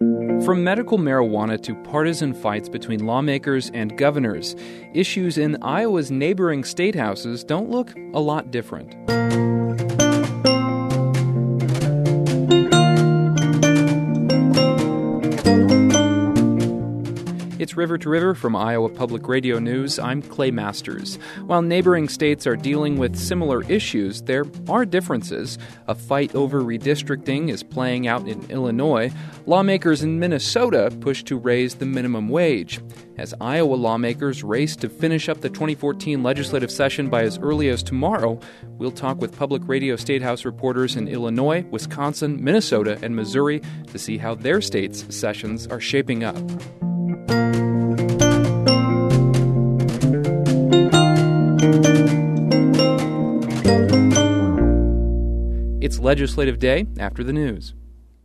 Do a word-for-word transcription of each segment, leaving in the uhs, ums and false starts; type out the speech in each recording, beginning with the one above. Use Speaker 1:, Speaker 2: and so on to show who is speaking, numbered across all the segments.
Speaker 1: From medical marijuana to partisan fights between lawmakers and governors, issues in Iowa's neighboring state houses don't look a lot different. It's River to River from Iowa Public Radio News. I'm Clay Masters. While neighboring states are dealing with similar issues, there are differences. A fight over redistricting is playing out in Illinois. Lawmakers in Minnesota push to raise the minimum wage. As Iowa lawmakers race to finish up the twenty fourteen legislative session by as early as tomorrow, we'll talk with Public Radio State House reporters in Illinois, Wisconsin, Minnesota, and Missouri to see how their states' sessions are shaping up. It's Legislative Day after the news.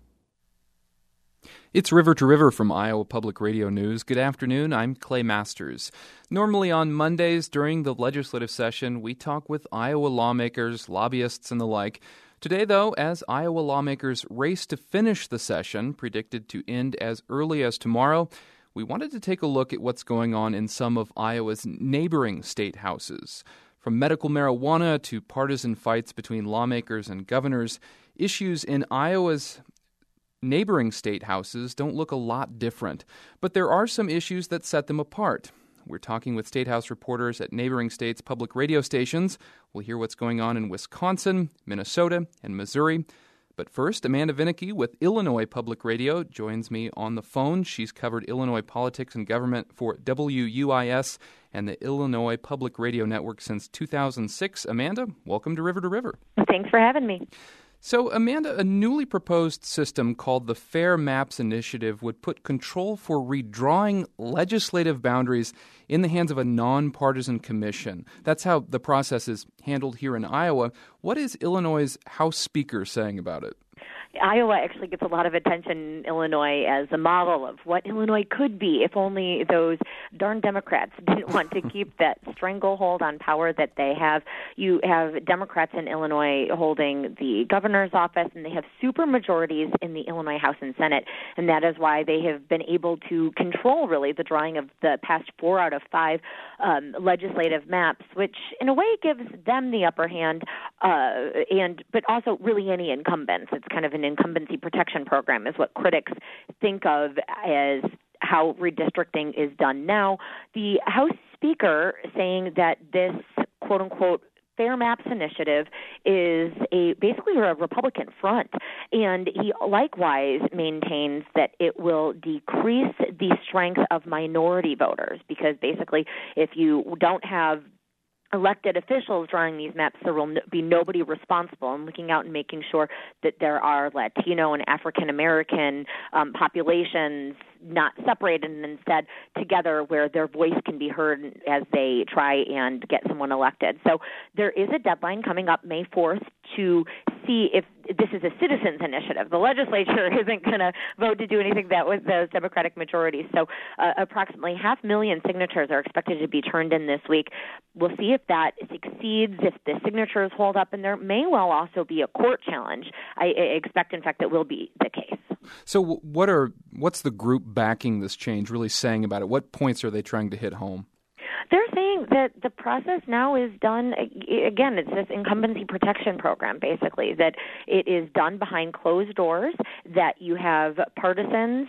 Speaker 1: It's River to River from Iowa Public Radio News. Good afternoon, I'm Clay Masters. Normally on Mondays during the legislative session, we talk with Iowa lawmakers, lobbyists, and the like. Today, though, as Iowa lawmakers race to finish the session, predicted to end as early as tomorrow, we wanted to take a look at what's going on in some of Iowa's neighboring state houses. From medical marijuana to partisan fights between lawmakers and governors, issues in Iowa's neighboring state houses don't look a lot different. But there are some issues that set them apart. We're talking with State House reporters at neighboring states' public radio stations. We'll hear what's going on in Wisconsin, Minnesota, and Missouri. But first, Amanda Vinicky with Illinois Public Radio joins me on the phone. She's covered Illinois politics and government for W U I S and the Illinois Public Radio Network since two thousand six. Amanda, welcome to River to River.
Speaker 2: Thanks for having me.
Speaker 1: So, Amanda, a newly proposed system called the Fair Maps Initiative would put control for redrawing legislative boundaries in the hands of a nonpartisan commission. That's how the process is handled here in Iowa. What is Illinois' House Speaker saying about it?
Speaker 2: Iowa actually gets a lot of attention in Illinois as a model of what Illinois could be if only those darn Democrats didn't want to keep that stranglehold on power that they have. You have Democrats in Illinois holding the governor's office, and they have super majorities in the Illinois House and Senate, and that is why they have been able to control, really, the drawing of the past four out of five um, legislative maps, which in a way gives them the upper hand, uh, and but also really any incumbents. It's kind of an incumbency protection program is what critics think of as how redistricting is done now. The House Speaker saying that this quote-unquote Fair Maps Initiative is a basically a Republican front, and he likewise maintains that it will decrease the strength of minority voters because basically if you don't have elected officials drawing these maps, there will be nobody responsible and looking out and making sure that there are Latino and African American um, populations not separated and instead together where their voice can be heard as they try and get someone elected. So there is a deadline coming up May fourth to see if this is a citizens initiative. The legislature isn't going to vote to do anything that with those Democratic majorities. So uh, approximately half million signatures are expected to be turned in this week. We'll see if that succeeds, if the signatures hold up, and there may well also be a court challenge. I expect, in fact, that will be the case.
Speaker 1: So what are what's the group backing this change really saying about it? What points are they trying to hit home?
Speaker 2: They're saying that the process now is done, again, it's this incumbency protection program, basically, that it is done behind closed doors, that you have partisans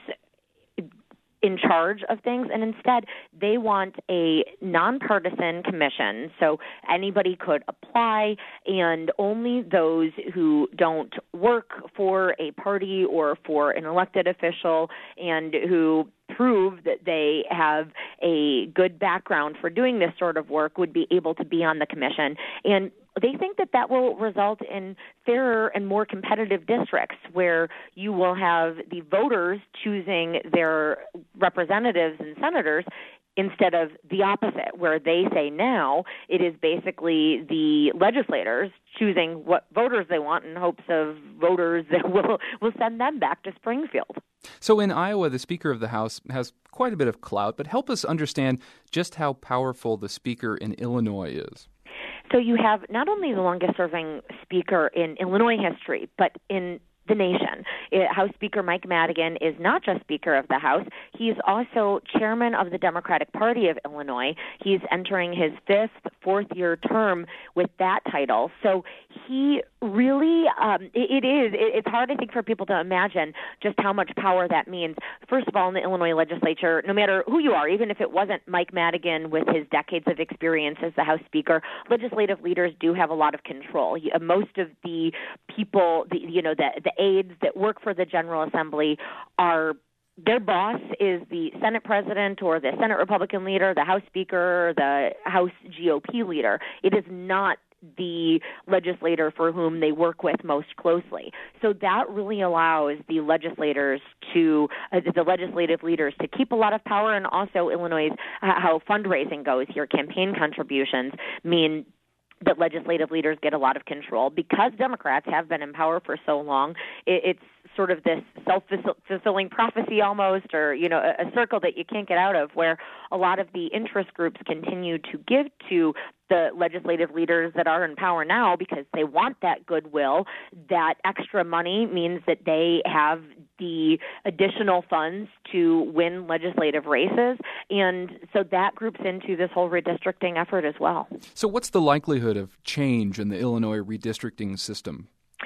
Speaker 2: in charge of things, and instead they want a nonpartisan commission, so anybody could apply, and only those who don't work for a party or for an elected official and who prove that they have a good background for doing this sort of work would be able to be on the commission. And they think that that will result in fairer and more competitive districts where you will have the voters choosing their representatives and senators instead of the opposite, where they say now it is basically the legislators choosing what voters they want in hopes of voters that will, will send them back to Springfield.
Speaker 1: So in Iowa, the Speaker of the House has quite a bit of clout, but help us understand just how powerful the Speaker in Illinois is.
Speaker 2: So you have not only the longest-serving speaker in Illinois history, but in the nation. House Speaker Mike Madigan is not just Speaker of the House, he's also chairman of the Democratic Party of Illinois. He's entering his fifth, fourth-year term with that title. So he really, um, it, it is, it, it's hard, I think, for people to imagine just how much power that means. First of all, in the Illinois legislature, no matter who you are, even if it wasn't Mike Madigan with his decades of experience as the House Speaker, legislative leaders do have a lot of control. Most of the people, the, you know, the, the aides that work for the General Assembly are, their boss is the Senate president or the Senate Republican leader, the House Speaker, the House G O P leader. It is not the legislator for whom they work with most closely. So that really allows the legislators to, uh, the legislative leaders to keep a lot of power, and also Illinois' uh, how fundraising goes here, campaign contributions mean that legislative leaders get a lot of control. Because Democrats have been in power for so long, it, it's sort of this self-fulfilling prophecy almost, or, you know, a, a circle that you can't get out of, where a lot of the interest groups continue to give to the legislative leaders that are in power now because they want that goodwill. That extra money means that they have the additional funds to win legislative races, and so that groups into this whole redistricting effort as well.
Speaker 1: So what's the likelihood of change in the Illinois redistricting system?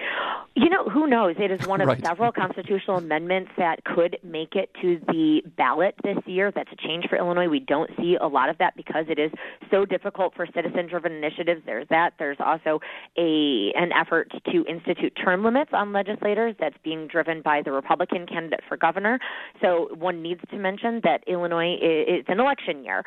Speaker 2: You know, who knows? It is one of
Speaker 1: right.
Speaker 2: several constitutional amendments that could make it to the ballot this year. That's a change for Illinois. We don't see a lot of that because it is so difficult for citizen-driven initiatives. There's that. There's also a an effort to institute term limits on legislators that's being driven by the Republican candidate for governor. So one needs to mention that Illinois is an election year,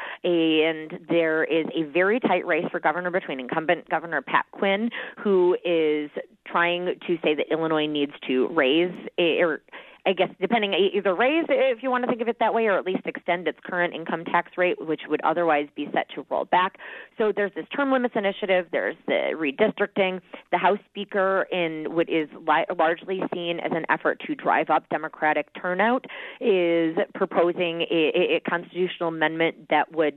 Speaker 2: and there is a very tight race for governor between incumbent Governor Pat Quinn, who is trying to say that Illinois needs to raise, or I guess depending, either raise, if you want to think of it that way, or at least extend its current income tax rate, which would otherwise be set to roll back. So there's this term limits initiative, there's the redistricting. The House Speaker, in what is li- largely seen as an effort to drive up Democratic turnout, is proposing a, a constitutional amendment that would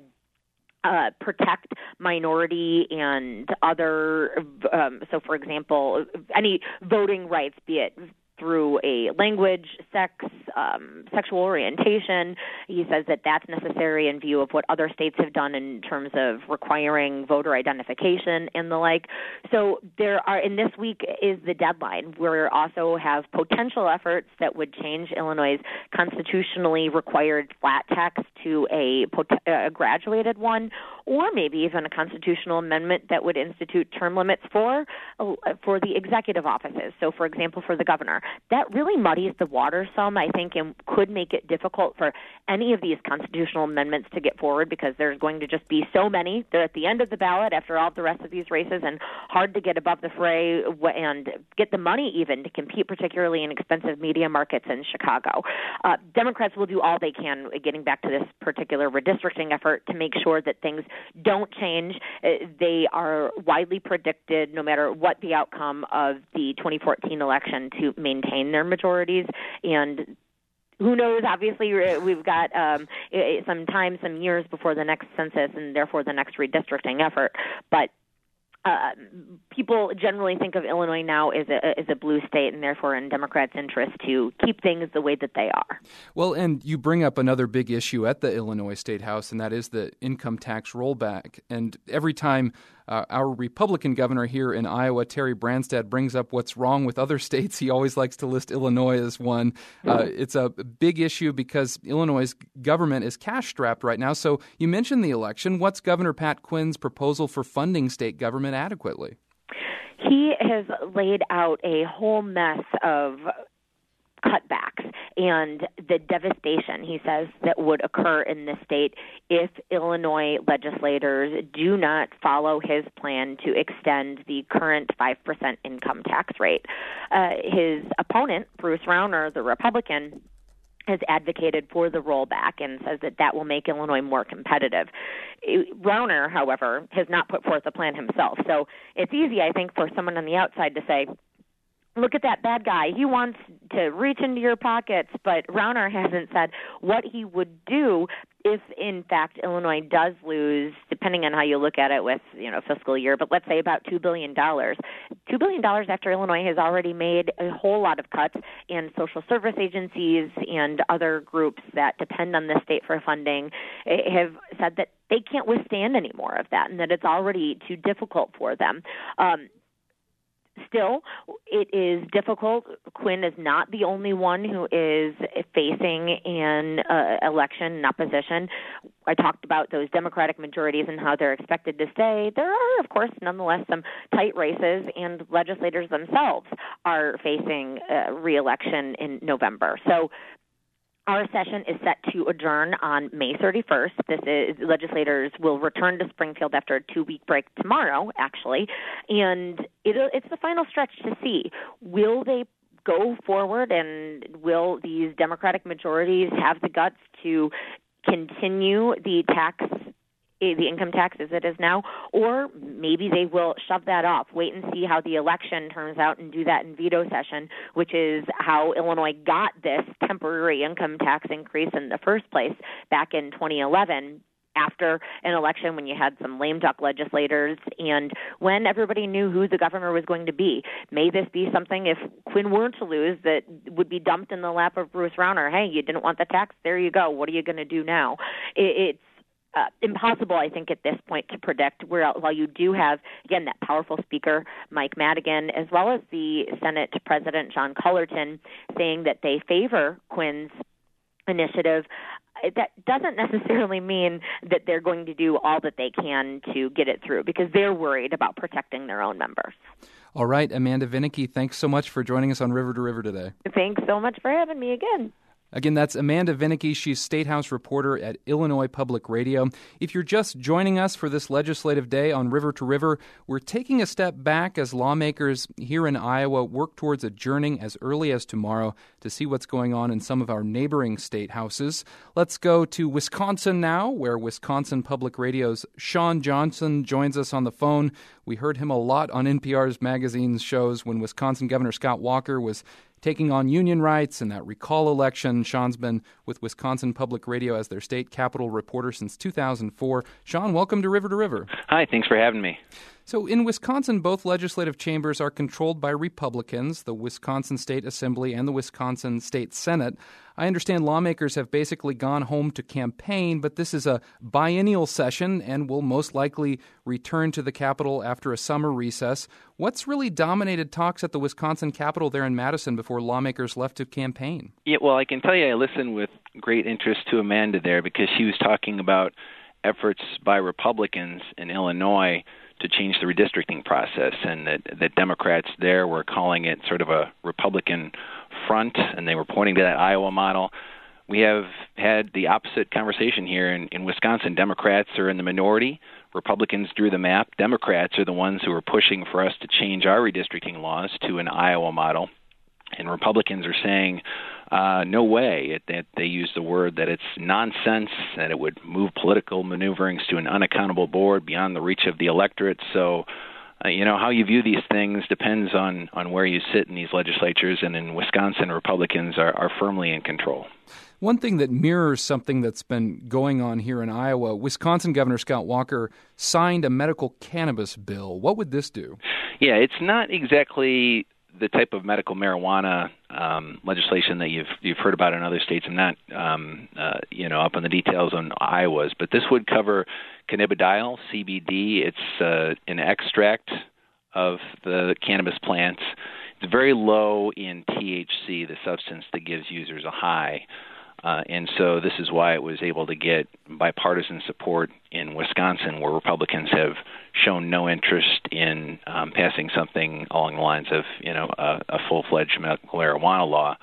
Speaker 2: Uh, protect minority and other, um, so for example, any voting rights, be it through a language, sex, um, sexual orientation. He says that that's necessary in view of what other states have done in terms of requiring voter identification and the like. So there are, and this week is the deadline. We also have potential efforts that would change Illinois' constitutionally required flat tax to a, a graduated one, or maybe even a constitutional amendment that would institute term limits for for the executive offices. So, for example, for the governor. That really muddies the water some, I think, and could make it difficult for any of these constitutional amendments to get forward, because there's going to just be so many. They're at the end of the ballot after all the rest of these races, and hard to get above the fray and get the money even to compete, particularly in expensive media markets in Chicago. Uh, Democrats will do all they can, getting back to this particular redistricting effort, to make sure that things don't change. Uh, they are widely predicted, no matter what the outcome of the twenty fourteen election, to maintain their majorities. And who knows, obviously, we've got um, some time, some years before the next census and therefore the next redistricting effort. But Uh, people generally think of Illinois now as a, as a blue state, and therefore in Democrats' interest to keep things the way that they are.
Speaker 1: Well, and you bring up another big issue at the Illinois State House, and that is the income tax rollback. And every time uh, our Republican governor here in Iowa, Terry Branstad, brings up what's wrong with other states, he always likes to list Illinois as one. Uh, it's a big issue because Illinois' government is cash-strapped right now. So you mentioned the election. What's Governor Pat Quinn's proposal for funding state government adequately?
Speaker 2: He has laid out a whole mess of cutbacks and the devastation, he says, that would occur in the state if Illinois legislators do not follow his plan to extend the current five percent income tax rate. Uh, his opponent, Bruce Rauner, the Republican, has advocated for the rollback and says that that will make Illinois more competitive. Rauner, however, has not put forth a plan himself. So it's easy, I think, for someone on the outside to say, look at that bad guy. He wants to reach into your pockets, but Rauner hasn't said what he would do if, in fact, Illinois does lose, depending on how you look at it with, you know, fiscal year, but let's say about two billion dollars. two billion dollars after Illinois has already made a whole lot of cuts, and social service agencies and other groups that depend on the state for funding have said that they can't withstand any more of that and that it's already too difficult for them. Um, Still, it is difficult. Quinn is not the only one who is facing an uh, election in opposition. I talked about those Democratic majorities and how they're expected to stay. There are, of course, nonetheless some tight races, and legislators themselves are facing uh, re-election in November. So our session is set to adjourn on May thirty-first. This is legislators will return to Springfield after a two-week break tomorrow, actually, and it, it's the final stretch to see, will they go forward and will these Democratic majorities have the guts to continue the tax the income tax as it is now, or maybe they will shove that off, wait and see how the election turns out and do that in veto session, which is how Illinois got this temporary income tax increase in the first place back in twenty eleven. After an election when you had some lame duck legislators and when everybody knew who the governor was going to be. May this be something, if Quinn were to lose, that would be dumped in the lap of Bruce Rauner? Hey, you didn't want the tax? There you go. What are you going to do now? It, it's Uh, impossible, I think, at this point to predict. Where while you do have, again, that powerful speaker, Mike Madigan, as well as the Senate President John Cullerton saying that they favor Quinn's initiative, that doesn't necessarily mean that they're going to do all that they can to get it through because they're worried about protecting their own members.
Speaker 1: All right, Amanda Vinicky, thanks so much for joining us on River to River today.
Speaker 2: Thanks so much for having me again.
Speaker 1: Again, that's Amanda Vinicky. She's State House reporter at Illinois Public Radio. If you're just joining us for this legislative day on River to River, we're taking a step back as lawmakers here in Iowa work towards adjourning as early as tomorrow to see what's going on in some of our neighboring state houses. Let's go to Wisconsin now, where Wisconsin Public Radio's Sean Johnson joins us on the phone. We heard him a lot on N P R's magazine's shows when Wisconsin Governor Scott Walker was taking on union rights and that recall election. Sean's been with Wisconsin Public Radio as their state capitol reporter since two thousand four. Sean, welcome to River to River.
Speaker 3: Hi, thanks for having me.
Speaker 1: So in Wisconsin, both legislative chambers are controlled by Republicans, the Wisconsin State Assembly and the Wisconsin State Senate. I understand lawmakers have basically gone home to campaign, but this is a biennial session and will most likely return to the Capitol after a summer recess. What's really dominated talks at the Wisconsin Capitol there in Madison before lawmakers left to campaign?
Speaker 3: Yeah, well, I can tell you I listened with great interest to Amanda there because she was talking about efforts by Republicans in Illinois to change the redistricting process, and that, that Democrats there were calling it sort of a Republican front, and they were pointing to that Iowa model. We have had the opposite conversation here in, in Wisconsin. Democrats are in the minority. Republicans drew the map. Democrats are the ones who are pushing for us to change our redistricting laws to an Iowa model. And Republicans are saying, uh, no way. It, it, they use the word that it's nonsense, that it would move political maneuverings to an unaccountable board beyond the reach of the electorate. So, uh, you know, how you view these things depends on, on where you sit in these legislatures. And in Wisconsin, Republicans are, are firmly in control.
Speaker 1: One thing that mirrors something that's been going on here in Iowa, Wisconsin Governor Scott Walker signed a medical cannabis bill. What would this do? Yeah,
Speaker 3: it's not exactly the type of medical marijuana um, legislation that you've you've heard about in other states. I'm not, um, uh, you know, up on the details on Iowa's, but this would cover cannabidiol, C B D. It's uh, an extract of the cannabis plants. It's very low in T H C, the substance that gives users a high. Uh, and so this is why it was able to get bipartisan support in Wisconsin, where Republicans have shown no interest in um, passing something along the lines of, you know, a, a full-fledged medical marijuana law.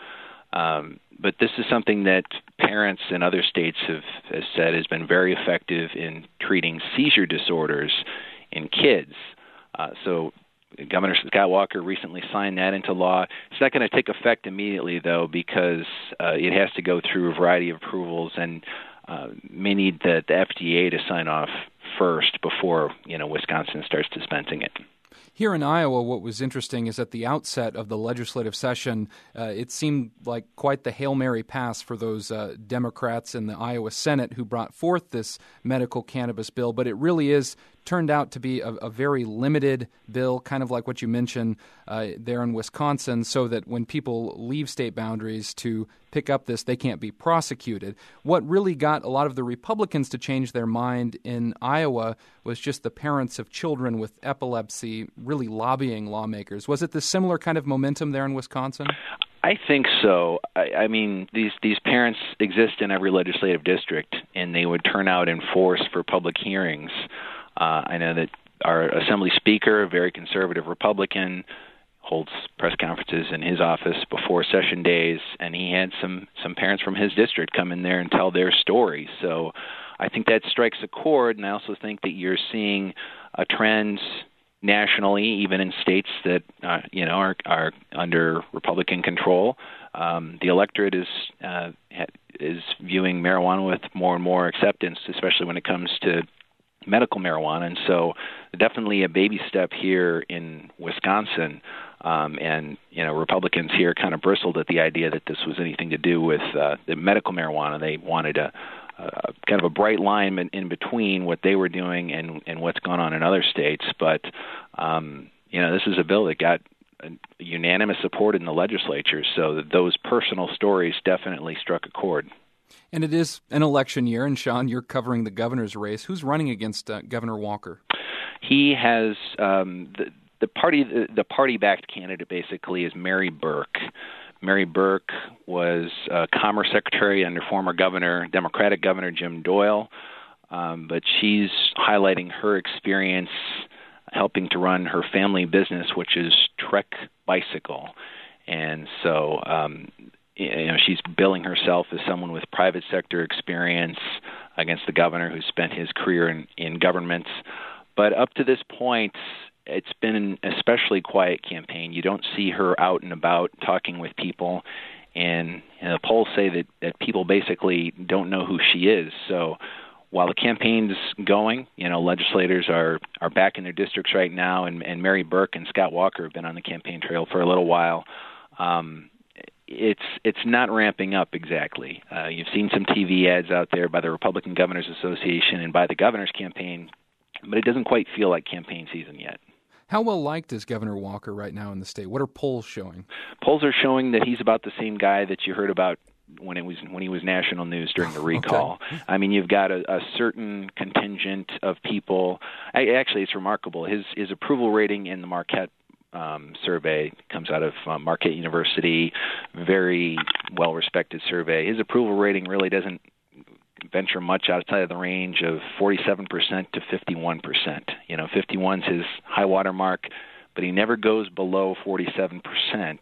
Speaker 3: Um, but this is something that parents in other states have, have said has been very effective in treating seizure disorders in kids. Uh, so Governor Scott Walker recently signed that into law. It's not going to take effect immediately, though, because uh, it has to go through a variety of approvals and uh, may need the, the F D A to sign off first before, you know, Wisconsin starts dispensing it.
Speaker 1: Here in Iowa, what was interesting is at the outset of the legislative session, uh, it seemed like quite the Hail Mary pass for those uh, Democrats in the Iowa Senate who brought forth this medical cannabis bill. But it really is turned out to be a, a very limited bill, kind of like what you mentioned uh, there in Wisconsin, so that when people leave state boundaries to pick up this, they can't be prosecuted. What really got a lot of the Republicans to change their mind in Iowa was just the parents of children with epilepsy really lobbying lawmakers. Was it the similar kind of momentum there in Wisconsin?
Speaker 3: I think so. I, I mean, these these parents exist in every legislative district, and they would turn out in force for public hearings. Uh, I know that our Assembly Speaker, a very conservative Republican, holds press conferences in his office before session days, and he had some, some parents from his district come in there and tell their story. So I think that strikes a chord, and I also think that you're seeing a trend nationally, even in states that uh, you know are, are under Republican control. Um, the electorate is uh, is viewing marijuana with more and more acceptance, especially when it comes to medical marijuana, and so definitely a baby step here in Wisconsin. Um, and you know, Republicans here kind of bristled at the idea that this was anything to do with uh, the medical marijuana. They wanted a, a kind of a bright line in, in between what they were doing and, and what's gone on in other states. But um, you know, this is a bill that got a unanimous support in the legislature, so that those personal stories definitely struck a chord.
Speaker 1: And it is an election year, and Sean, you're covering the governor's race. Who's running against uh, Governor Walker?
Speaker 3: He has um, the, the party. The, the party-backed candidate basically is Mary Burke. Mary Burke was uh, Commerce Secretary under former Governor, Democratic Governor Jim Doyle, um, but she's highlighting her experience helping to run her family business, which is Trek Bicycle, and so. Um, You know, she's billing herself as someone with private sector experience against the governor who spent his career in, in government. But up to this point, it's been an especially quiet campaign. You don't see her out and about talking with people. And you know, the polls say that, that people basically don't know who she is. So while the campaign's going, you know, legislators are, are back in their districts right now, and, and Mary Burke and Scott Walker have been on the campaign trail for a little while. Um, It's it's not ramping up exactly. Uh, you've seen some T V ads out there by the Republican Governors Association and by the governor's campaign, but it doesn't quite feel like campaign season yet.
Speaker 1: How well liked is Governor Walker right now in the state? What are polls showing?
Speaker 3: Polls are showing that he's about the same guy that you heard about when it was when he was national news during the recall. Okay. I mean, you've got a, a certain contingent of people. I, actually, it's remarkable. His his approval rating in the Marquette Um, survey comes out of uh, Marquette University, very well-respected survey. His approval rating really doesn't venture much outside of the range of forty-seven percent to fifty-one percent. You know, fifty-one's his high water mark, but he never goes below forty-seven percent.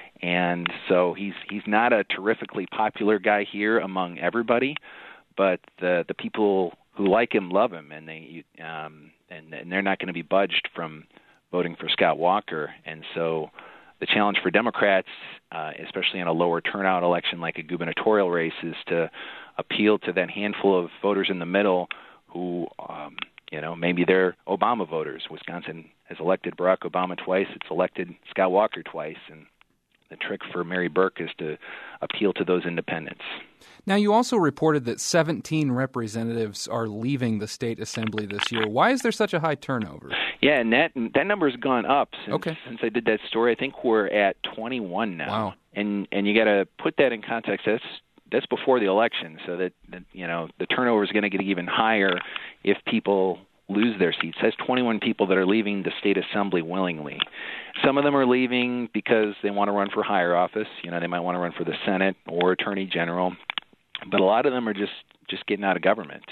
Speaker 3: And so he's he's not a terrifically popular guy here among everybody, but the the people who like him love him, and they um, and, and they're not going to be budged from voting for Scott Walker. And so the challenge for Democrats, uh, especially in a lower turnout election like a gubernatorial race, is to appeal to that handful of voters in the middle who, um, you know, maybe they're Obama voters. Wisconsin has elected Barack Obama twice. It's elected Scott Walker twice. And the trick for Mary Burke is to appeal to those independents.
Speaker 1: Now, you also reported that seventeen representatives are leaving the state assembly this year. Why is there such a high turnover?
Speaker 3: Yeah, and that that number's gone up since,
Speaker 1: okay.
Speaker 3: since I did that story. I think we're at twenty-one now.
Speaker 1: Wow.
Speaker 3: And and you got to put that in context. That's that's before the election, so that, that you know the turnover is going to get even higher if people lose their seats. That's twenty-one people that are leaving the state assembly willingly. Some of them are leaving because they want to run for higher office. You know, they might want to run for the Senate or Attorney General. But a lot of them are just, just getting out of government.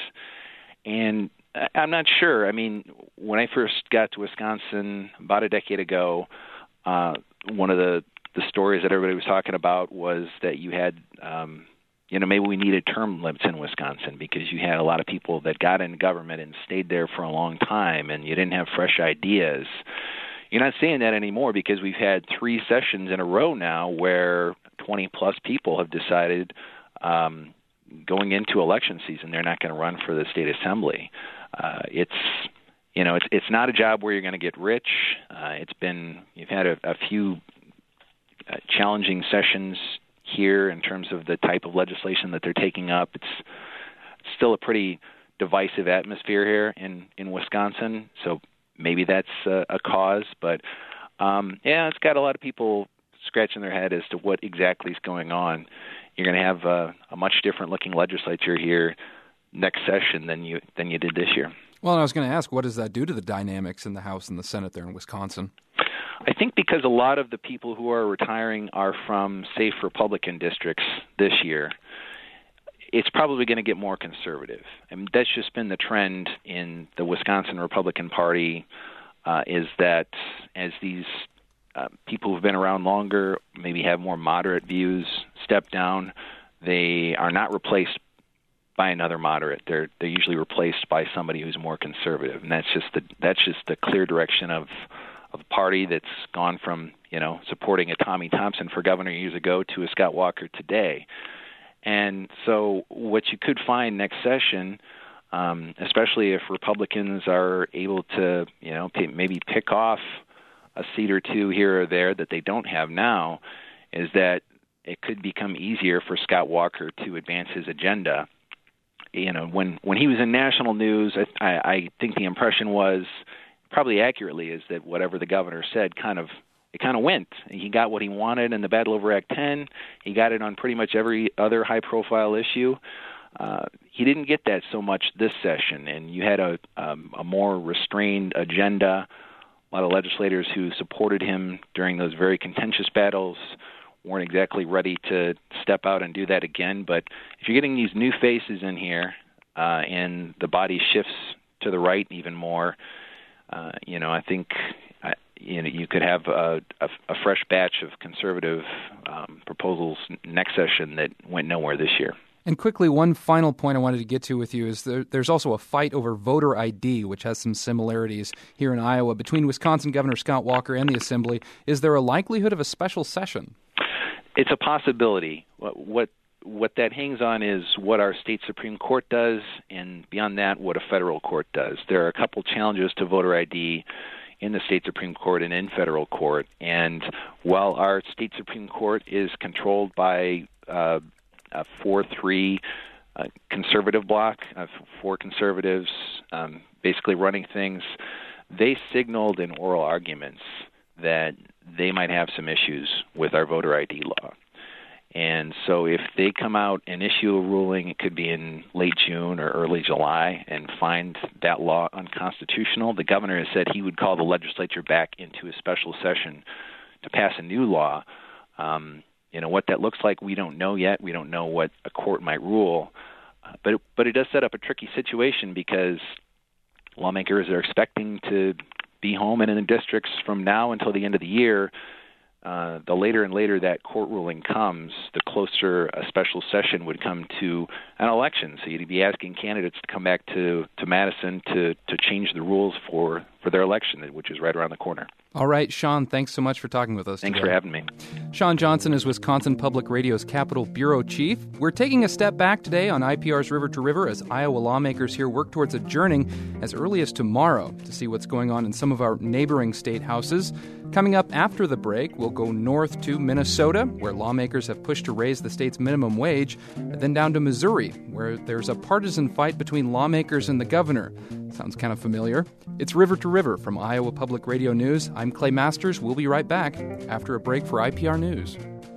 Speaker 3: And I'm not sure. I mean, when I first got to Wisconsin about a decade ago, uh, one of the, the stories that everybody was talking about was that you had, um, you know, maybe we needed term limits in Wisconsin because you had a lot of people that got in government and stayed there for a long time, and you didn't have fresh ideas. You're not seeing that anymore because we've had three sessions in a row now where twenty-plus people have decided um, going into election season they're not going to run for the state assembly. Uh, it's you know, it's it's not a job where you're going to get rich. Uh, it's been you've had a, a few uh, challenging sessions here in terms of the type of legislation that they're taking up. It's, it's still a pretty divisive atmosphere here in, in Wisconsin, so maybe that's a, a cause. But um, yeah, it's got a lot of people scratching their head as to what exactly is going on. You're going to have a, a much different looking legislature here next session than you than you did this year.
Speaker 1: Well, and I was going to ask, what does that do to the dynamics in the House and the Senate there in Wisconsin?
Speaker 3: I think because a lot of the people who are retiring are from safe Republican districts this year, it's probably going to get more conservative. I mean, that's just been the trend in the Wisconsin Republican Party, uh, is that as these uh, people who've been around longer, maybe have more moderate views, step down, they are not replaced by another moderate. They're they're usually replaced by somebody who's more conservative, and that's just the that's just the clear direction of of a party that's gone from, you know, supporting a Tommy Thompson for governor years ago to a Scott Walker today. And so what you could find next session, um, especially if Republicans are able to, you know, pay, maybe pick off a seat or two here or there that they don't have now, is that it could become easier for Scott Walker to advance his agenda. You know, when, when he was in national news, I, I, I think the impression was, probably accurately, is that whatever the governor said kind of it kind of went. He got what he wanted in the battle over Act ten. He got it on pretty much every other high-profile issue. Uh, he didn't get that so much this session, and you had a, um, a more restrained agenda. A lot of legislators who supported him during those very contentious battles weren't exactly ready to step out and do that again. But if you're getting these new faces in here uh, and the body shifts to the right even more, Uh, you know, I think uh, you know you could have a, a, a fresh batch of conservative um, proposals next session that went nowhere this year.
Speaker 1: And quickly, one final point I wanted to get to with you is there, there's also a fight over voter I D, which has some similarities here in Iowa between Wisconsin Governor Scott Walker and the Assembly. Is there a likelihood of a special session?
Speaker 3: It's a possibility. What, what What that hangs on is what our state Supreme Court does, and beyond that, what a federal court does. There are a couple challenges to voter I D in the state Supreme Court and in federal court. And while our state Supreme Court is controlled by uh, a four three uh, conservative bloc, uh, four conservatives um, basically running things, they signaled in oral arguments that they might have some issues with our voter I D law. And so if they come out and issue a ruling, it could be in late June or early July, and find that law unconstitutional, the governor has said he would call the legislature back into a special session to pass a new law. Um, you know, what that looks like, we don't know yet. We don't know what a court might rule. Uh, but, it, but it does set up a tricky situation, because lawmakers are expecting to be home and in the districts from now until the end of the year. Uh, the later and later that court ruling comes, the closer a special session would come to an election. So you'd be asking candidates to come back to, to Madison to, to change the rules for, for their election, which is right around the corner.
Speaker 1: All right, Sean, thanks so much for talking with us
Speaker 3: Thanks
Speaker 1: today.
Speaker 3: for having me.
Speaker 1: Sean Johnson is Wisconsin Public Radio's Capitol Bureau Chief. We're taking a step back today on I P R's River to River as Iowa lawmakers here work towards adjourning as early as tomorrow to see what's going on in some of our neighboring state houses. Coming up after the break, we'll go north to Minnesota, where lawmakers have pushed to raise the state's minimum wage, and then down to Missouri, where there's a partisan fight between lawmakers and the governor. Sounds kind of familiar. It's River to River from Iowa Public Radio News. I'm Clay Masters. We'll be right back after a break for I P R News.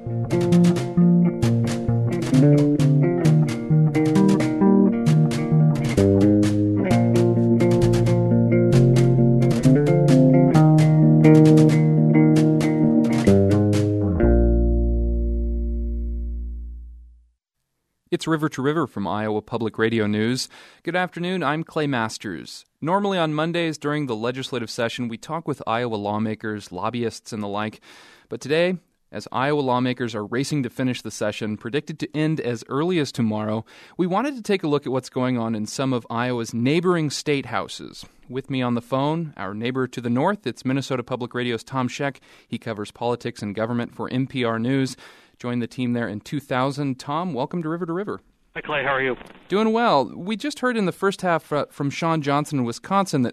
Speaker 1: It's River to River from Iowa Public Radio News. Good afternoon, I'm Clay Masters. Normally on Mondays during the legislative session, we talk with Iowa lawmakers, lobbyists, and the like. But today, as Iowa lawmakers are racing to finish the session, predicted to end as early as tomorrow, we wanted to take a look at what's going on in some of Iowa's neighboring state houses. With me on the phone, our neighbor to the north, it's Minnesota Public Radio's Tom Scheck. He covers politics and government for N P R News. Joined the team there in two thousand. Tom, welcome to River to River.
Speaker 4: Hi, Clay. How are you?
Speaker 1: Doing well. We just heard in the first half uh, from Sean Johnson in Wisconsin that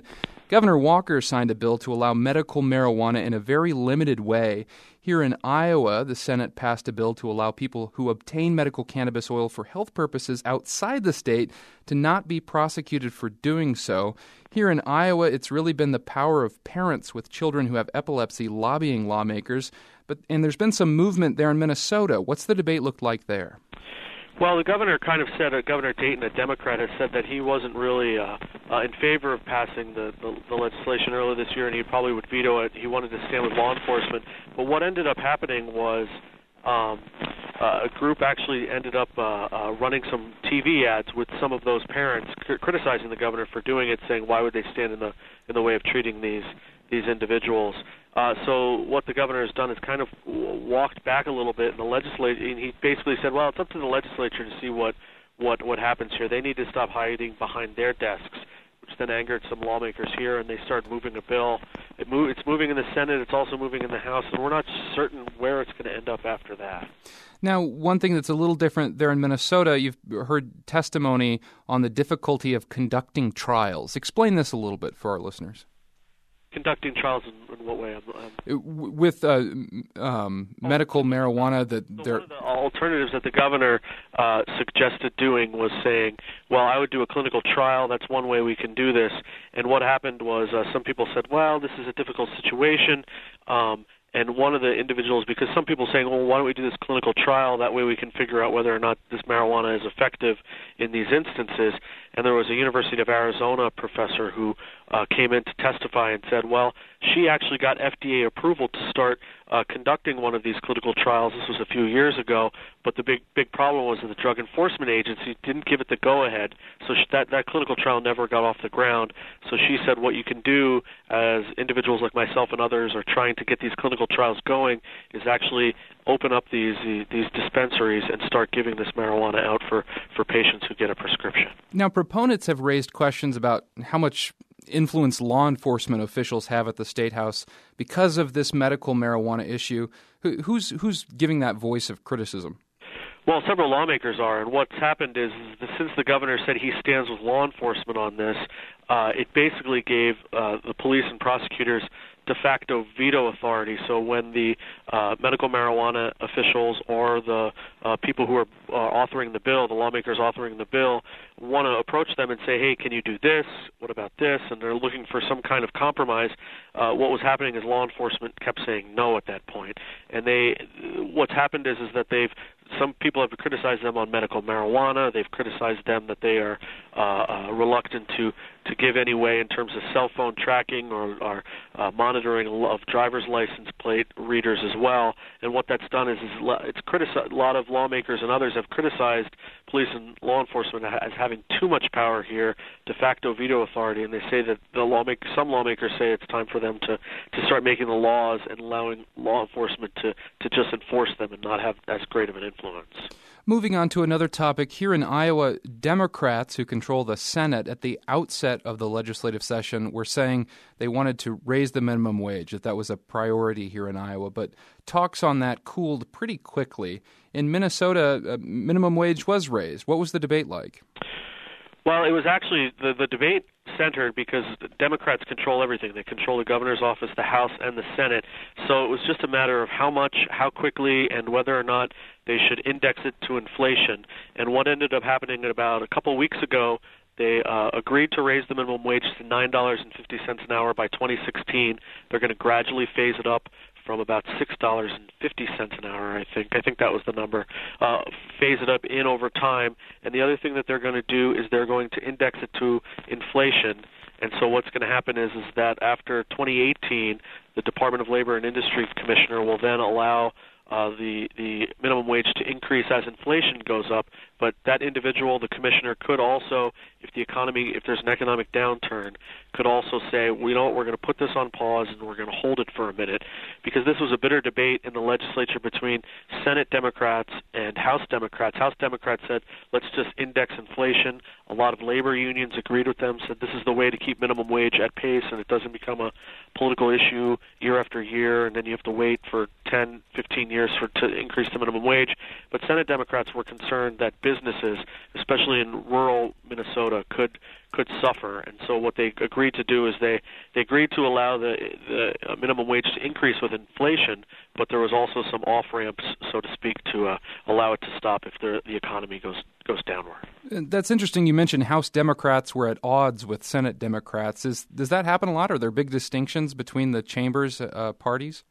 Speaker 1: Governor Walker signed a bill to allow medical marijuana in a very limited way. Here in Iowa, the Senate passed a bill to allow people who obtain medical cannabis oil for health purposes outside the state to not be prosecuted for doing so. Here in Iowa, it's really been the power of parents with children who have epilepsy lobbying lawmakers. But and there's been some movement there in Minnesota. What's the debate look like there?
Speaker 4: Well, the governor kind of said, uh, Governor Dayton, a Democrat, has said that he wasn't really uh, uh, in favor of passing the, the, the legislation earlier this year, and he probably would veto it. He wanted to stand with law enforcement. But what ended up happening was um, uh, a group actually ended up uh, uh, running some T V ads with some of those parents c- criticizing the governor for doing it, saying why would they stand in the in the way of treating these these individuals. Uh, so what the governor has done is kind of walked back a little bit, and the legislature, he basically said, well, it's up to the legislature to see what, what, what happens here. They need to stop hiding behind their desks, which then angered some lawmakers here, and they started moving a bill. It move, it's moving in the Senate. It's also moving in the House, and we're not certain where it's going to end up after that.
Speaker 1: Now, one thing that's a little different there in Minnesota, you've heard testimony on the difficulty of conducting trials. Explain this a little bit for our listeners.
Speaker 4: Conducting trials in, in what way? I'm, I'm...
Speaker 1: With uh, um, medical marijuana, that
Speaker 4: so
Speaker 1: there.
Speaker 4: One of the alternatives that the governor uh, suggested doing was saying, "Well, I would do a clinical trial. That's one way we can do this." And what happened was, uh, some people said, "Well, this is a difficult situation." Um, And one of the individuals, because some people saying, well, why don't we do this clinical trial? That way we can figure out whether or not this marijuana is effective in these instances. And there was a University of Arizona professor who uh, came in to testify and said, well, she actually got F D A approval to start uh, conducting one of these clinical trials. This was a few years ago, but the big big problem was that the Drug Enforcement Agency didn't give it the go-ahead, so she, that, that clinical trial never got off the ground. So she said what you can do as individuals like myself and others are trying to get these clinical trials going is actually open up these these dispensaries and start giving this marijuana out for, for patients who get a prescription.
Speaker 1: Now, proponents have raised questions about how much influence law enforcement officials have at the State House because of this medical marijuana issue. Who's who's giving that voice of criticism?
Speaker 4: Well, several lawmakers are, and what's happened is that since the governor said he stands with law enforcement on this, uh, it basically gave uh, the police and prosecutors de facto veto authority. So when the uh, medical marijuana officials or the uh, people who are uh, authoring the bill, the lawmakers authoring the bill, want to approach them and say, hey, can you do this? What about this? And they're looking for some kind of compromise. Uh, what was happening is law enforcement kept saying no at that point. And they, what's happened is, is that they've some people have criticized them on medical marijuana. They've criticized them that they are uh, uh, reluctant to, to give any way in terms of cell phone tracking or, or uh, monitoring of driver's license plate readers as well. And what that's done is, is it's criticized, a lot of lawmakers and others have criticized police and law enforcement as having too much power here, de facto veto authority, and they say that the lawmaker, some lawmakers say it's time for them to, to start making the laws and allowing law enforcement to, to just enforce them and not have as great of an influence.
Speaker 1: Moving on to another topic, here in Iowa, Democrats who control the Senate at the outset of the legislative session were saying they wanted to raise the minimum wage, that that was a priority here in Iowa. But talks on that cooled pretty quickly. In Minnesota, uh, minimum wage was raised. What was the debate like?
Speaker 4: Well, it was actually the, the debate centered because the Democrats control everything. They control the governor's office, the House, and the Senate. So it was just a matter of how much, how quickly, and whether or not they should index it to inflation. And what ended up happening about a couple weeks ago, they uh, agreed to raise the minimum wage to nine dollars and fifty cents an hour by twenty sixteen. They're going to gradually phase it up from about six dollars and fifty cents an hour, I think. I think that was the number. Uh, phase it up in over time. And the other thing that they're going to do is they're going to index it to inflation. And so what's going to happen is, is that after twenty eighteen, the Department of Labor and Industry Commissioner will then allow uh, the, the minimum wage to increase as inflation goes up. But that individual, the commissioner, could also, if the economy, if there's an economic downturn, could also say, well, you know what, we're going to put this on pause and we're going to hold it for a minute. Because this was a bitter debate in the legislature between Senate Democrats and House Democrats. House Democrats said, let's just index inflation. A lot of labor unions agreed with them, said this is the way to keep minimum wage at pace and it doesn't become a political issue year after year, and then you have to wait for ten, fifteen years for to increase the minimum wage. But Senate Democrats were concerned that businesses, especially in rural Minnesota, could could suffer. And so what they agreed to do is they, they agreed to allow the, the minimum wage to increase with inflation, but there was also some off-ramps, so to speak, to uh, allow it to stop if the, the economy goes goes downward.
Speaker 1: That's interesting. You mentioned House Democrats were at odds with Senate Democrats. Is, does that happen a lot? Are there big distinctions between the chamber's uh, parties?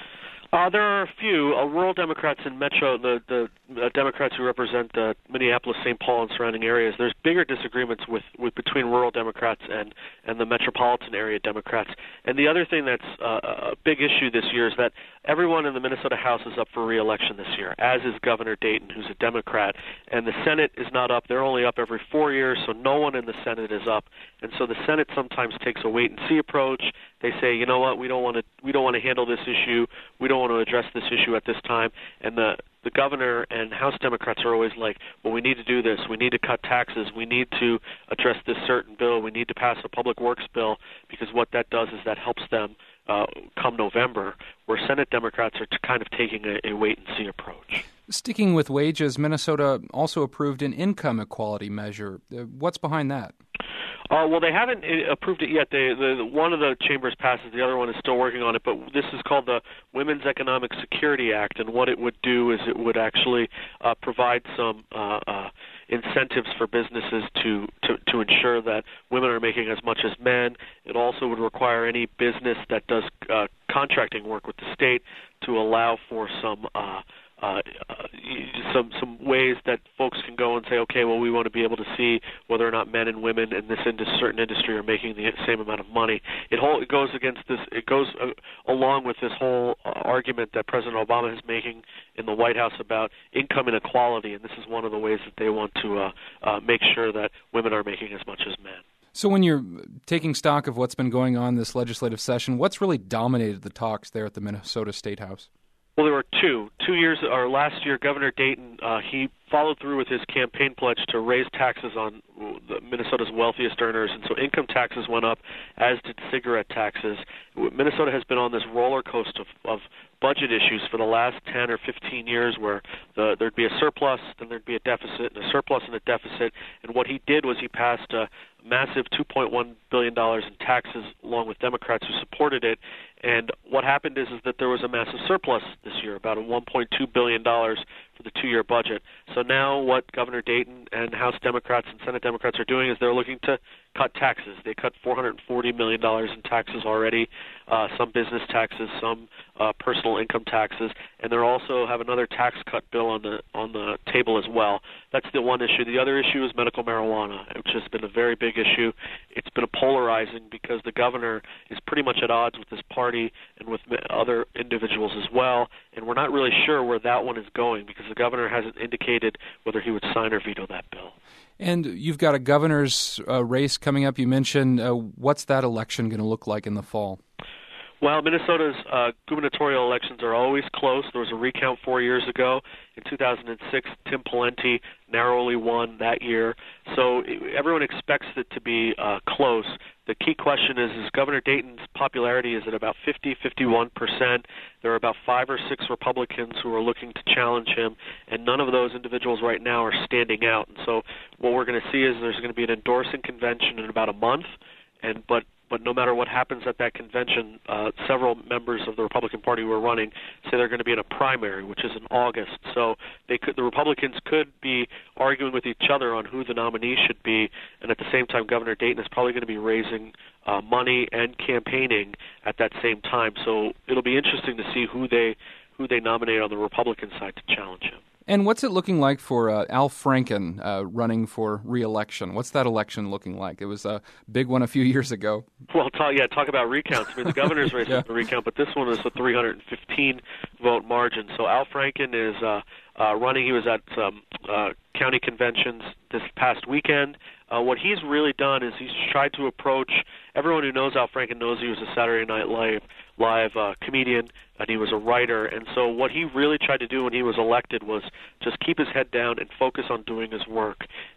Speaker 4: Uh, there are a few. Uh, rural Democrats in Metro, the, the uh, Democrats who represent uh, Minneapolis, Saint Paul, and surrounding areas, there's bigger disagreements with, with between rural Democrats and, and the metropolitan area Democrats. And the other thing that's uh, a big issue this year is that everyone in the Minnesota House is up for re-election this year, as is Governor Dayton, who's a Democrat. And the Senate is not up. They're only up every four years, so no one in the Senate is up. And so the Senate sometimes takes a wait-and-see approach. They say, you know what, we don't want to we don't want to handle this issue. We don't want to address this issue at this time. And the the governor and House Democrats are always like, well, we need to do this. We need to cut taxes. We need to address this certain bill. We need to pass a public works bill, because what that does is that helps them uh, come November, where Senate Democrats are t- kind of taking a, a wait-and-see approach.
Speaker 1: Sticking with wages, Minnesota also approved an income equality measure. Uh, what's behind that?
Speaker 4: Uh, well, they haven't approved it yet. They, the, one of the chambers passes, the other one is still working on it, but this is called the Women's Economic Security Act, and what it would do is it would actually uh, provide some uh, uh, incentives for businesses to, to, to ensure that women are making as much as men. It also would require any business that does uh, contracting work with the state to allow for some uh, Uh, uh, some some ways that folks can go and say, okay, well, we want to be able to see whether or not men and women in this indus- certain industry are making the same amount of money. It whole it goes against this. It goes uh, along with this whole uh, argument that President Obama is making in the White House about income inequality, and this is one of the ways that they want to uh, uh, make sure that women are making as much as men.
Speaker 1: So when you're taking stock of what's been going on this legislative session, what's really dominated the talks there at the Minnesota State House?
Speaker 4: Well, there were two. Two years, or last year, Governor Dayton, uh, he followed through with his campaign pledge to raise taxes on the Minnesota's wealthiest earners, and so income taxes went up, as did cigarette taxes. Minnesota has been on this roller coaster of, of budget issues for the last ten or fifteen years, where the, there'd be a surplus, then there'd be a deficit, and a surplus and a deficit. And what he did was he passed a massive two point one billion dollars in taxes, along with Democrats who supported it. And what happened is, is that there was a massive surplus this year, about a one point two billion dollars for the two-year budget. So now what Governor Dayton and House Democrats and Senate Democrats are doing is they're looking to cut taxes. They cut four hundred forty million dollars in taxes already, uh, some business taxes, some uh, personal income taxes, and they also have another tax cut bill on the on the table as well. That's the one issue. The other issue is medical marijuana, which has been a very big issue. It's been a polarizing because the governor is pretty much at odds with his party and with other individuals as well, and we're not really sure where that one is going because the governor hasn't indicated whether he would sign or veto that bill.
Speaker 1: And you've got a governor's uh, race coming up. You mentioned uh, what's that election going to look like in the fall?
Speaker 4: Well, Minnesota's uh, gubernatorial elections are always close. There was a recount four years ago. In two thousand six, Tim Pawlenty narrowly won that year. So everyone expects it to be uh, close. The key question is, is Governor Dayton's popularity is at about fifty, fifty-one percent. There are about five or six Republicans who are looking to challenge him, and none of those individuals right now are standing out. And so what we're going to see is there's going to be an endorsing convention in about a month, and but But no matter what happens at that convention, uh, several members of the Republican Party who are running say they're going to be in a primary, which is in August. So they could, the Republicans could be arguing with each other on who the nominee should be, and at the same time, Governor Dayton is probably going to be raising uh, money and campaigning at that same time. So it'll be interesting to see who they who they nominate on the Republican side to challenge him.
Speaker 1: And what's it looking like for uh, Al Franken uh, running for re-election? What's that election looking like? It was a big one a few years ago.
Speaker 4: Well, talk, yeah, talk about recounts. I mean, the governor's race yeah. is a recount, but this one is a three hundred fifteen vote margin. So Al Franken is uh, uh, running. He was at some uh, county conventions this past weekend. Uh, what he's really done is he's tried to approach everyone who knows Al Franken knows he was a Saturday Night Live live uh, comedian, and he was a writer. And so what he really tried to do when he was elected was just keep his head down and focus on doing his work.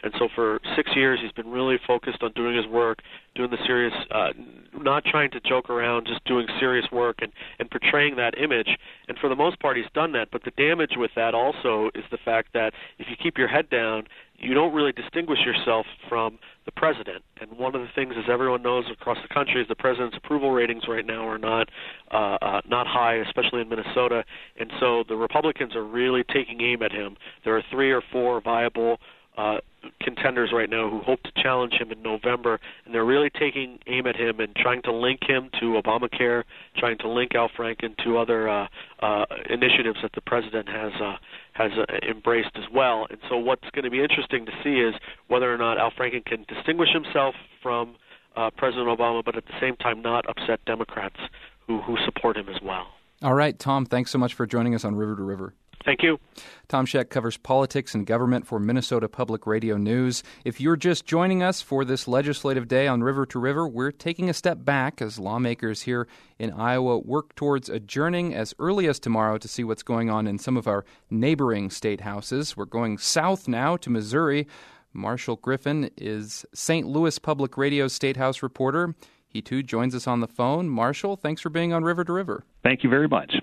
Speaker 4: And so for six years, he's been really focused on doing his work, doing the serious, uh, not trying to joke around, just doing serious work and, and portraying that image. And for the most part, he's done that. But the damage with that also is the fact that if you keep your head down, you don't really distinguish yourself from the president. And one of the things, as everyone knows across the country, is the president's approval ratings right now are not uh, uh, not high, especially in Minnesota. And so the Republicans are really taking aim at him. There are three or four viable uh, contenders right now who hope to challenge him in November, and they're really taking aim at him and trying to link him to Obamacare, trying to link Al Franken to other uh, uh, initiatives that the president has uh, has uh, embraced as well. And so what's going to be interesting to see is whether or not Al Franken can distinguish himself from uh, President Obama, but at the same time not upset Democrats who, who support him as well.
Speaker 1: All right, Tom, thanks so much for joining us on River to River.
Speaker 4: Thank you.
Speaker 1: Tom Scheck covers politics and government for Minnesota Public Radio News. If you're just joining us for this legislative day on River to River, we're taking a step back as lawmakers here in Iowa work towards adjourning as early as tomorrow to see what's going on in some of our neighboring state houses. We're going south now to Missouri. Marshall Griffin is Saint Louis Public Radio State House reporter. He, too, joins us on the phone. Marshall, thanks for being on River to River.
Speaker 5: Thank you very much.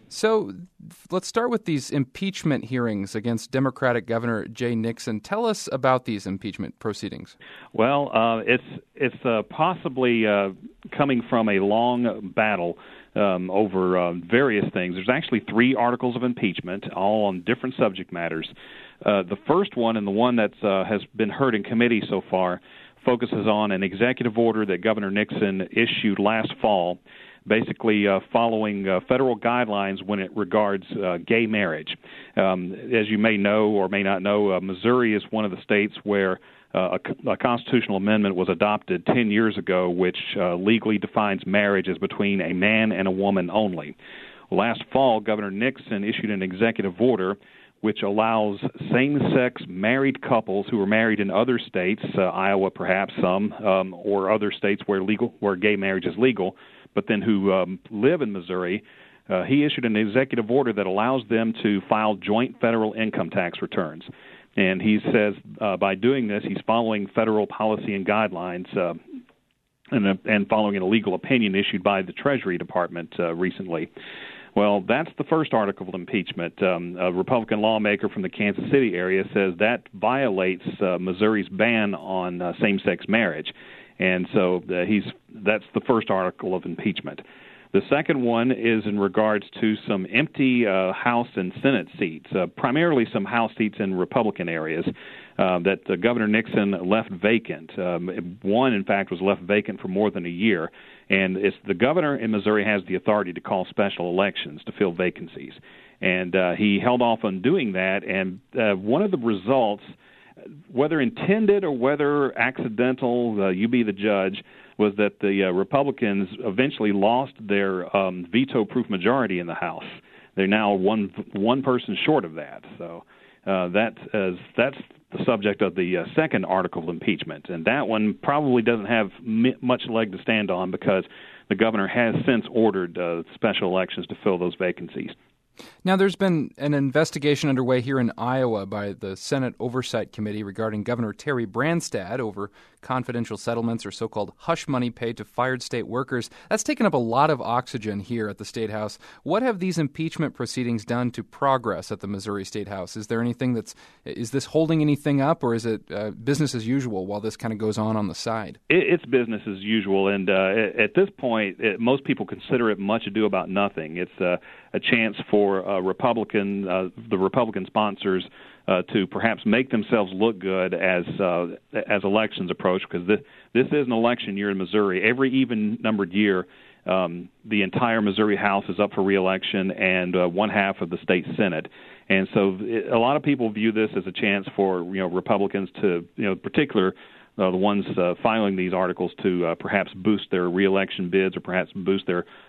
Speaker 1: So let's start with these impeachment hearings against Democratic Governor Jay Nixon. Tell us about these impeachment proceedings.
Speaker 5: Well, uh, it's it's uh, possibly uh, coming from a long battle um, over uh, various things. There's actually three articles of impeachment, all on different subject matters. Uh, the first one, and the one that uh, has been heard in committee so far, focuses on an executive order that Governor Nixon issued last fall, basically uh, following uh, federal guidelines when it regards uh, gay marriage. Um, as you may know or may not know, uh, Missouri is one of the states where uh, a, a constitutional amendment was adopted ten years ago, which uh, legally defines marriage as between a man and a woman only. Last fall, Governor Nixon issued an executive order which allows same-sex married couples who are married in other states, uh, Iowa perhaps some, um, or other states where legal where gay marriage is legal, but then who um, live in Missouri, uh, he issued an executive order that allows them to file joint federal income tax returns. And he says uh, by doing this, he's following federal policy and guidelines uh, and, uh, and following a legal opinion issued by the Treasury Department uh, recently. Well, that's the first article of impeachment. Um, a Republican lawmaker from the Kansas City area says that violates uh, Missouri's ban on uh, same-sex marriage. And so uh, he's that's the first article of impeachment. The second one is in regards to some empty uh, House and Senate seats, uh, primarily some House seats in Republican areas uh, that uh, Governor Nixon left vacant. Um, one, in fact, was left vacant for more than a year. And it's the governor in Missouri has the authority to call special elections to fill vacancies. And uh, he held off on doing that. And uh, one of the results, whether intended or whether accidental, uh, you be the judge, was that the uh, Republicans eventually lost their um, veto-proof majority in the House. They're now one one person short of that. So uh, that is, that's the subject of the uh, second article of impeachment. And that one probably doesn't have m- much leg to stand on because the governor has since ordered uh, special elections to fill those vacancies.
Speaker 1: Now, there's been an investigation underway here in Iowa by the Senate Oversight Committee regarding Governor Terry Branstad over confidential settlements or so-called hush money paid to fired state workers. That's taken up a lot of oxygen here at the State House. What have these impeachment proceedings done to progress at the Missouri State House? Is there anything that's – is this holding anything up, or is it uh, business as usual while this kind of goes on on the side?
Speaker 5: It's business as usual, and uh, at this point, it, most people consider it much ado about nothing. It's uh, a chance for uh, Republican, uh, the Republican sponsors uh, to perhaps make themselves look good as uh, as elections approach, because this this is an election year in Missouri. Every even-numbered year, um, the entire Missouri House is up for re-election, and uh, one half of the state Senate. And so, it, a lot of people view this as a chance for you know Republicans to, you know, in particular. Uh, the ones uh, filing these articles to uh, perhaps boost their re-election bids or perhaps boost their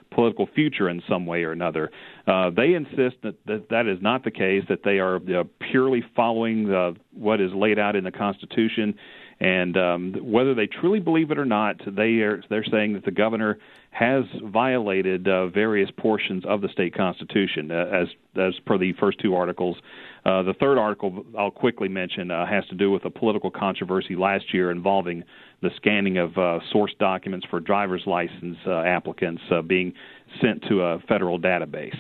Speaker 5: political future in some way or another. Uh, they insist that, that that is not the case, that they are uh, purely following uh, what is laid out in the Constitution. And um, whether they truly believe it or not, they are, they're saying that the governor has violated uh, various portions of the state constitution, uh, as as per the first two articles. Uh, the third article I'll quickly mention uh, has to do with a political controversy last year involving the scanning of uh, source documents for driver's license uh, applicants uh, being sent to a federal database.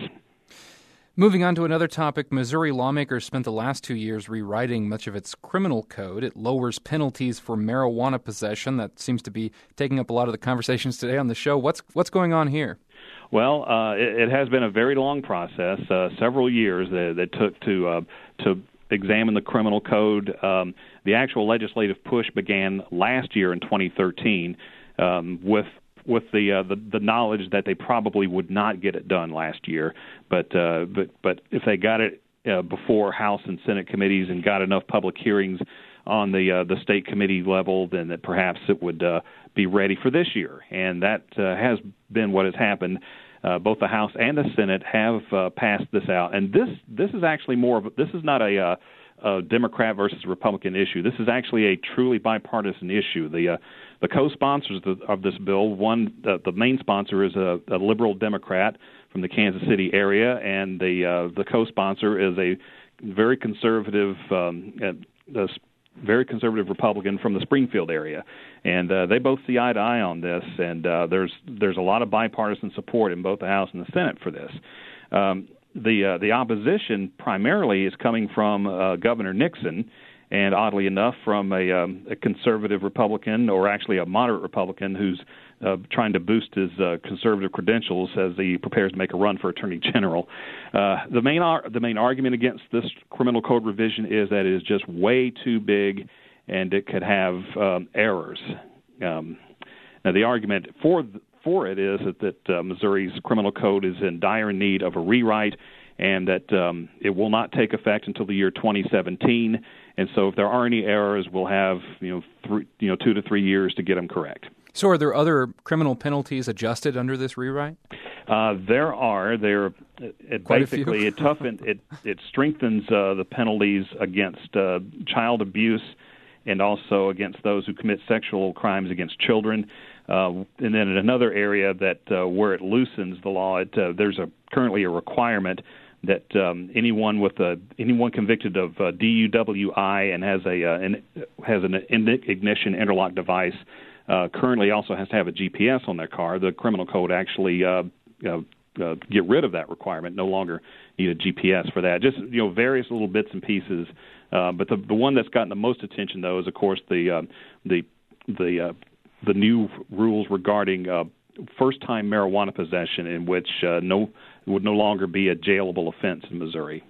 Speaker 1: Moving on to another topic, Missouri lawmakers spent the last two years rewriting much of its criminal code. It lowers penalties for marijuana possession. That seems to be taking up a lot of the conversations today on the show. What's what's going on here?
Speaker 5: Well, uh, it, it has been a very long process, uh, several years that, that took to uh, to examine the criminal code. Um, the actual legislative push began last year in twenty thirteen um, with with the, uh, the the knowledge that they probably would not get it done last year, but uh, but but if they got it uh, before House and Senate committees and got enough public hearings on the uh, the state committee level, then that perhaps it would uh, be ready for this year, and that uh, has been what has happened. Uh, both the House and the Senate have uh, passed this out, and this this is actually more of a, this is not a uh, Uh, Democrat versus Republican issue. This is actually a truly bipartisan issue. The uh, the co-sponsors of, the, of this bill, one uh, the main sponsor is a, a liberal Democrat from the Kansas City area, and the uh, the co-sponsor is a very conservative, um, uh, very conservative Republican from the Springfield area, and uh, they both see eye to eye on this. And uh, there's there's a lot of bipartisan support in both the House and the Senate for this. Um, The uh, the opposition primarily is coming from uh, Governor Nixon, and oddly enough, from a, um, a conservative Republican, or actually a moderate Republican, who's uh, trying to boost his uh, conservative credentials as he prepares to make a run for Attorney General. Uh, the main ar- the main argument against this criminal code revision is that it is just way too big, and it could have um, errors. Um, now, the argument for th- for it is that, that uh, Missouri's criminal code is in dire need of a rewrite, and that um, it will not take effect until the year twenty seventeen. And so, if there are any errors, we'll have you know three, you know two to three years to get them correct.
Speaker 1: So, are there other criminal penalties adjusted under this rewrite?
Speaker 5: Uh, there are. There it
Speaker 1: Quite
Speaker 5: basically it toughens it it strengthens uh, the penalties against uh, child abuse, and also against those who commit sexual crimes against children. Uh, and then in another area that uh, where it loosens the law, it, uh, there's a currently a requirement that um, anyone with a anyone convicted of uh, D U W I and has a uh, an, has an ignition interlock device uh, currently also has to have a G P S on their car. The criminal code actually uh, uh, uh, get rid of that requirement. No longer need a G P S for that. Just you know various little bits and pieces. Uh, but the the one that's gotten the most attention though is of course the uh, the the uh, the new rules regarding uh, first-time marijuana possession, in which uh, no would no longer be a jailable offense in Missouri.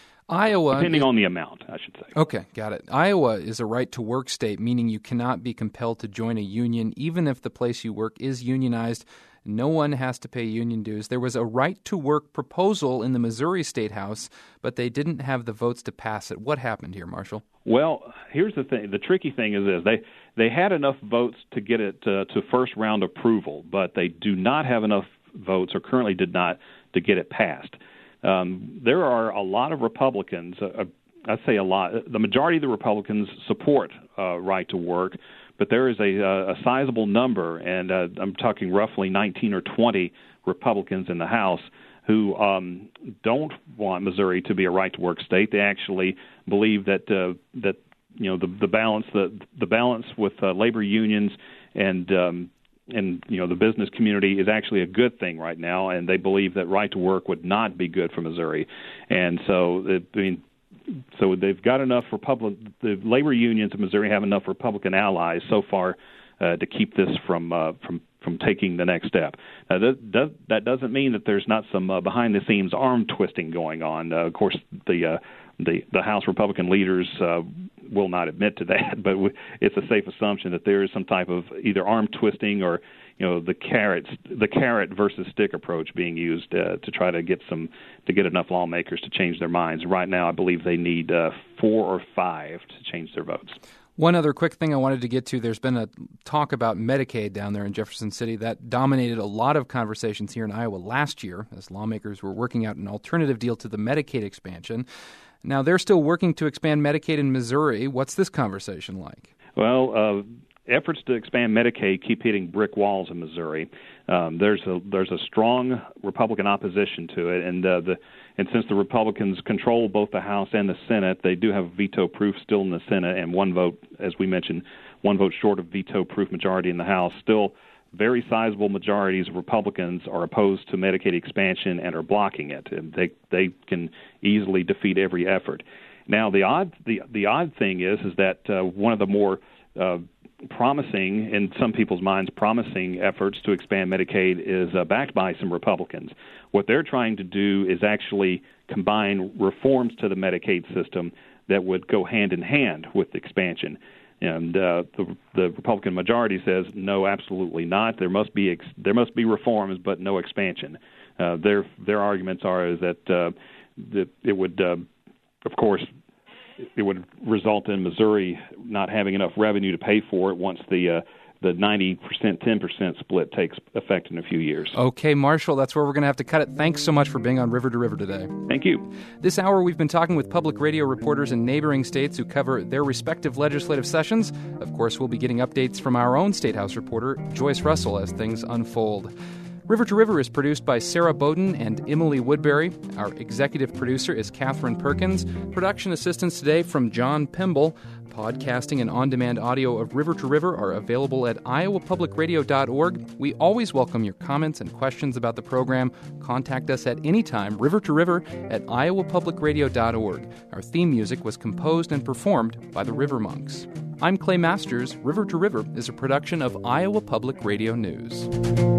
Speaker 1: Iowa,
Speaker 5: depending on the amount, I should say.
Speaker 1: Okay, got it. Iowa is a right-to-work state, meaning you cannot be compelled to join a union, even if the place you work is unionized. No one has to pay union dues. There was a right-to-work proposal in the Missouri State House, but they didn't have the votes to pass it. What happened here, Marshall?
Speaker 5: Well, here's the thing. The tricky thing is this. They they had enough votes to get it uh, to first-round approval, but they do not have enough votes, or currently did not, to get it passed. Um, there are a lot of Republicans, uh, I'd say a lot, the majority of the Republicans support uh, right-to-work, but there is a, a sizable number, and uh, I'm talking roughly nineteen or twenty Republicans in the House who um, don't want Missouri to be a right-to-work state. They actually believe that uh, that you know the the balance the the balance with uh, labor unions and um, and you know the business community is actually a good thing right now, and they believe that right-to-work would not be good for Missouri, and so I mean. So they've got enough Republican. The labor unions in Missouri have enough Republican allies so far uh, to keep this from uh, from from taking the next step. Now, that, does, that doesn't mean that there's not some uh, behind-the-scenes arm twisting going on. Uh, of course, the uh, the the House Republican leaders uh, will not admit to that, but it's a safe assumption that there is some type of either arm twisting or you know the carrots the carrot versus stick approach being used uh, to try to get some to get enough lawmakers to change their minds. Right now, I believe they need uh, four or five to change their votes.
Speaker 1: One other quick thing I wanted to get to, there's been a talk about Medicaid down there in Jefferson City that dominated a lot of conversations here in Iowa last year as lawmakers were working out an alternative deal to the Medicaid expansion. Now, they're still working to expand Medicaid in Missouri. What's this conversation like?
Speaker 5: Well, uh, efforts to expand Medicaid keep hitting brick walls in Missouri. Um, there's a there's a strong Republican opposition to it, and uh, the and since the Republicans control both the House and the Senate, they do have veto proof still in the Senate, and one vote, as we mentioned, one vote short of veto proof majority in the House. Still, very sizable majorities of Republicans are opposed to Medicaid expansion and are blocking it, and they they can easily defeat every effort. Now, the odd the the odd thing is is that uh, one of the more uh, promising, in some people's minds, promising efforts to expand Medicaid is uh, backed by some Republicans. What they're trying to do is actually combine reforms to the Medicaid system that would go hand in hand with expansion. And uh, the, the Republican majority says no, absolutely not. There must be ex- there must be reforms, but no expansion. Uh, their their arguments are is that uh, that it would, uh, of course, it would result in Missouri not having enough revenue to pay for it once the uh, the ninety percent, ten percent split takes effect in a few years.
Speaker 1: Okay, Marshall, that's where we're going to have to cut it. Thanks so much for being on River to River today.
Speaker 5: Thank you.
Speaker 1: This hour, we've been talking with public radio reporters in neighboring states who cover their respective legislative sessions. Of course, we'll be getting updates from our own State House reporter, Joyce Russell, as things unfold. River to River is produced by Sarah Bowden and Emily Woodbury. Our executive producer is Catherine Perkins. Production assistance today from John Pimble. Podcasting and on-demand audio of River to River are available at iowa public radio dot org. We always welcome your comments and questions about the program. Contact us at any time, river to river at iowa public radio dot org. Our theme music was composed and performed by the River Monks. I'm Clay Masters. River to River is a production of Iowa Public Radio News.